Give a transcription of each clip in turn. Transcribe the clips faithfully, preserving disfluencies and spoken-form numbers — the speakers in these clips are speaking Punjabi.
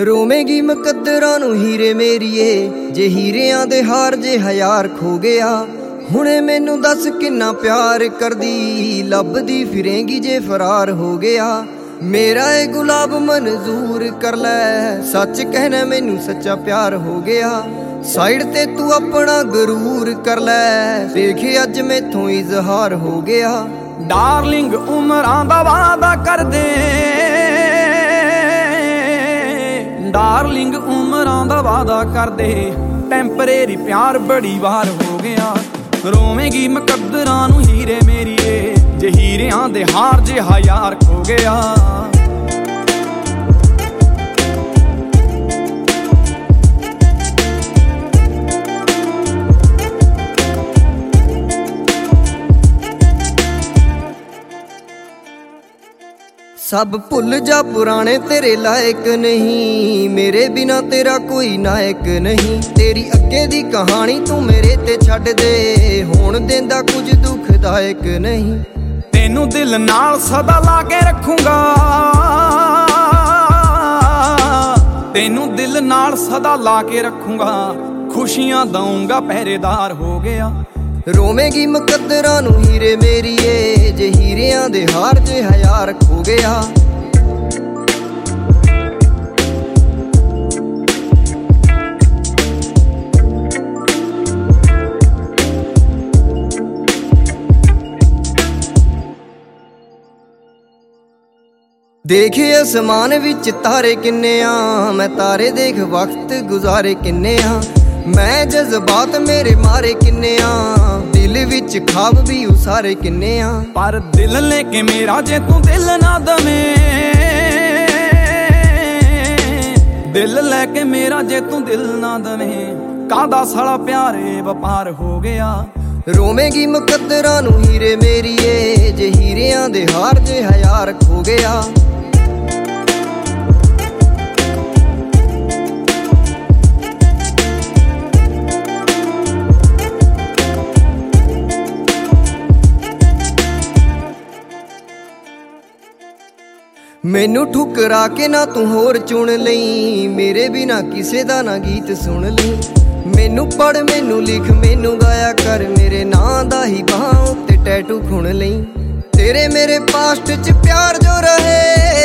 ਰੋਵੇਂਗੀ ਮੁਕੱਦਰਾਂ ਨੂੰ ਹੀਰੇ ਮੇਰੀਏ, ਜੇ ਹੀਰਿਆਂ ਦੇ ਹਾਰ ਜੇ ਹਜ਼ਾਰ ਖੋ ਗਿਆ। ਹੁਣੇ ਮੈਨੂੰ ਦੱਸ ਕਿੰਨਾ ਪਿਆਰ ਕਰਦੀ, ਲੱਭਦੀ ਫਿਰੇਂਗੀ ਜੇ ਫਰਾਰ ਹੋ ਗਿਆ। ਮੇਰਾ ਇਹ ਗੁਲਾਬ ਮਨਜ਼ੂਰ ਕਰ ਲੈ, ਸੱਚ ਕਹਿਣਾ ਮੈਨੂੰ ਸੱਚਾ ਪਿਆਰ ਹੋ ਗਿਆ। ਸਾਈਡ ਤੇ ਤੂੰ ਆਪਣਾ ਗਰੂਰ ਕਰ ਲੈ, ਦੇਖੇ ਅੱਜ ਮੈਥੋਂ ਇਜ਼ਹਾਰ ਹੋ ਗਿਆ। ਡਾਰਲਿੰਗ ਉਮਰਾਂ ਦਾ ਵਾਦਾ ਕਰਦੇ, ਡਾਰਲਿੰਗ ਉਮਰਾਂ ਦਾ ਵਾਦਾ ਕਰਦੇ, ਟੈਂਪਰੇਰੀ ਪਿਆਰ ਬੜੀ ਵਾਰ ਹੋ ਗਿਆ। ਰੋਵੇਂਗੀ ਮੁਕੱਦਰਾਂ ਨੂੰ ਹੀਰੇ ਮੇਰੀਏ, ਜੇ ਹੀਰਿਆਂ ਦੇ ਹਾਰ ਜੇ ਹਜ਼ਾਰ ਖੋ ਗਿਆ। ਸਭ ਭੁੱਲ ਜਾ ਪੁਰਾਣੇ ਤੇਰੇ ਲਾਇਕ ਨਹੀਂ, ਮੇਰੇ ਬਿਨਾ ਤੇਰਾ ਕੋਈ ਨਾਇਕ ਨਹੀਂ। ਤੇਰੀ ਅੱਗੇ ਦੀ ਕਹਾਣੀ ਤੂੰ ਮੇਰੇ ਤੇ ਛੱਡ ਦੇ, ਹੁਣ ਦਿੰਦਾ ਕੁਝ ਦੁਖਦਾਇਕ ਨਹੀਂ। ਤੈਨੂੰ ਦਿਲ ਨਾਲ ਸਦਾ ਲਾ ਕੇ ਰੱਖੂੰਗਾ, ਤੈਨੂੰ ਦਿਲ ਨਾਲ ਸਦਾ ਲਾ ਕੇ ਰੱਖੂੰਗਾ। ਖੁਸ਼ੀਆਂ ਦਊਂਗਾ ਪਹਿਰੇਦਾਰ ਹੋ ਗਿਆ। ਰੋਵੇਂਗੀ ਮੁਕੱਦਰਾਂ ਨੂੰ ਹੀਰੇ ਮੇਰੀਏ, ਜੇ ਹੀਰਿਆਂ ਦੇ ਹਾਰ ਜੇ ਹਜ਼ਾਰ ਖੋ ਗਿਆ। ਦੇਖੇ ਅਸਮਾਨ ਵਿੱਚ ਤਾਰੇ ਕਿੰਨੇ ਆ, ਮੈਂ ਤਾਰੇ ਦੇਖ ਵਕਤ ਗੁਜ਼ਾਰੇ ਕਿੰਨੇ ਆ। ਮੈਂ ਜਜ਼ਬਾਤ ਮੇਰੇ ਮਾਰੇ ਕਿੰਨੇ ਆ, ਦਿਲ ਵਿੱਚ ਖਾਬ ਵੀ ਉਸਾਰੇ ਕਿੰਨੇ ਆ। ਪਰ ਦਿਲ ਲੈ ਕੇ ਮੇਰਾ ਜੇ ਤੂੰ ਦਿਲ ਨਾ ਦਵੇਂ, ਦਿਲ ਲੈ ਕੇ ਮੇਰਾ ਜੇ ਤੂੰ ਦਿਲ ਨਾ ਦਵੇਂ, ਕਾਹਦਾ ਸਾਲਾ ਪਿਆਰੇ ਵਪਾਰ ਹੋ ਗਿਆ। ਰੋਵੇਂਗੀ ਮੁਕੱਦਰਾਂ ਨੂੰ ਹੀਰੇ ਮੇਰੀਏ, ਜੇ ਹੀਰਿਆਂ ਦੇ ਹਾਰ ਜੇ ਹਜ਼ਾਰ ਖੋ ਗਿਆ। ਮੈਨੂੰ ਠੁਕਰਾ ਕੇ ਨਾ ਤੂੰ ਹੋਰ ਚੁਣ ਲਈ, ਮੇਰੇ ਬਿਨਾ ਕਿਸੇ ਦਾ ਨਾ ਗੀਤ ਸੁਣ ਲਈ। ਮੈਨੂੰ ਪੜ ਮੈਨੂੰ ਲਿਖ ਮੈਨੂੰ ਗਾਇਆ ਕਰ, ਮੇਰੇ ਨਾਂ ਦਾ ਹੀ ਬਾਹਾਂ ਉੱਤੇ ਟੈਟੂ ਖੁਣ ਲਈ। ਤੇਰੇ ਮੇਰੇ ਪਾਸਟ ਚ ਪਿਆਰ ਜੋ ਰਹੇ,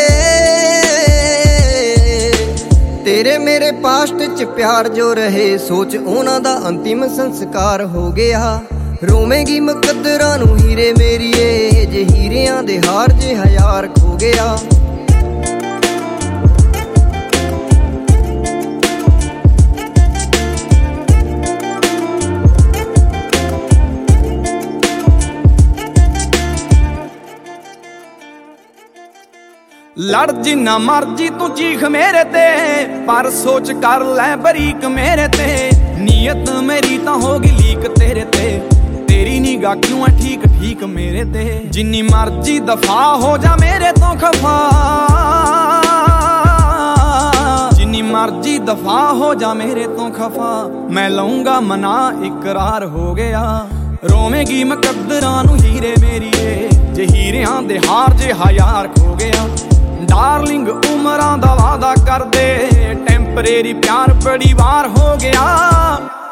ਤੇਰੇ ਮੇਰੇ ਪਾਸਟ ਚ ਪਿਆਰ ਜੋ ਰਹੇ, ਸੋਚ ਉਹਨਾਂ ਦਾ ਅੰਤਿਮ ਸੰਸਕਾਰ ਹੋ ਗਿਆ। ਰੋਵੇਂਗੀ ਮੁਕੱਦਰਾਂ ਨੂੰ ਹੀਰੇ ਮੇਰੀਏ, ਜੇ ਹੀਰਿਆਂ ਦੇ ਹਾਰ ਜੇ ਹਜ਼ਾਰ ਖੋ ਗਿਆ। ਲੜ ਜਿੰਨਾ ਮਰਜੀ ਤੂੰ ਚੀਖ ਮੇਰੇ ਤੇ, ਪਰ ਸੋਚ ਕਰ ਲੈ ਬਰੀਕ ਮੇਰੇ ਤੇ। ਨੀਅਤ ਮੇਰੀ ਤਾਂ ਹੋ ਗਈ ਲੀਕ ਤੇਰੇ ਤੇ, ਤੇਰੀ ਨਿਗਾਹ ਕਿਉਂ ਆ ਠੀਕ ਠੀਕ ਮੇਰੇ ਤੇ। ਜਿੰਨੀ ਮਰਜੀ ਦਫਾ ਹੋ ਜਾ ਮੇਰੇ ਤੋਂ ਖਫਾ, ਜਿੰਨੀ ਮਰਜੀ ਦਫਾ ਹੋ ਜਾ ਮੇਰੇ ਤੋਂ ਖਫਾ, ਮੈਂ ਲਊਂਗਾ ਮਨਾ ਇਕਰਾਰ ਹੋ ਗਿਆ। ਰੋਵੇਂਗੀ ਮੁਕੱਦਰਾਂ ਨੂੰ ਹੀਰੇ ਮੇਰੀਏ, ਜੇ ਹੀਰਿਆਂ ਦੇ ਹਾਰ ਜੇ ਹਜ਼ਾਰ ਖੋ ਗਿਆ। ਡਾਰਲਿੰਗ ਉਮਰਾਂ ਦਾ ਵਾਦਾ ਕਰਦੇ, ਟੈਂਪਰੇਰੀ ਪਿਆਰ ਬੜੀ ਵਾਰ ਹੋ ਗਿਆ।